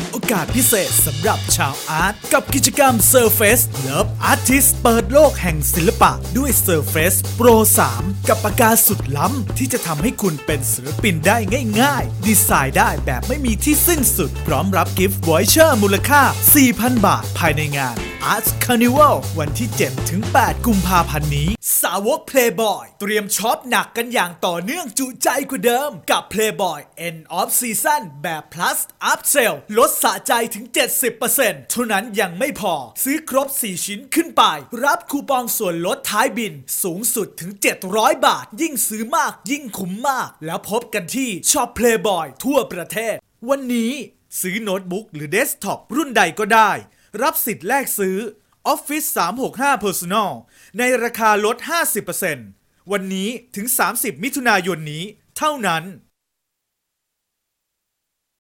โอกาสพิเศษสำหรับชาวอาร์ตกับกิจกรรม Surface Love Artist เปิดโลกแห่งศิลปะด้วย Surface Pro 3 กับปากกาสุดล้ำที่จะทำให้คุณเป็นศิลปินได้ง่ายๆดีไซน์ได้แบบไม่มีที่สิ้นสุดพร้อมรับกิฟต์วอยเชอร์มูลค่า 4,000 บาทภายในงาน Art Carnival วันที่ 7-8 กุมภาพันธ์นี้สาวก Playboy เตรียมช็อปหนักกันอย่างต่อเนื่องจุใจกว่าเดิมกับ Playboy End of Season แบบ Plus Up Sale ลดสะใจถึง 70% เท่านั้นยังไม่พอซื้อครบ 4 ชิ้นขึ้นไปรับคูปองส่วนลดท้ายบินสูงสุดถึง 700 บาทยิ่งซื้อมากยิ่งคุ้มมากแล้วพบกันที่ช็อป Playboy ทั่วประเทศวันนี้ซื้อโน้ตบุ๊กหรือเดสก์ท็อปรุ่นใดก็ได้รับสิทธิ์แลกซื้อ Office 365 Personal ในราคาลด 50% วันนี้ถึง 30 มิถุนายนนี้เท่านั้น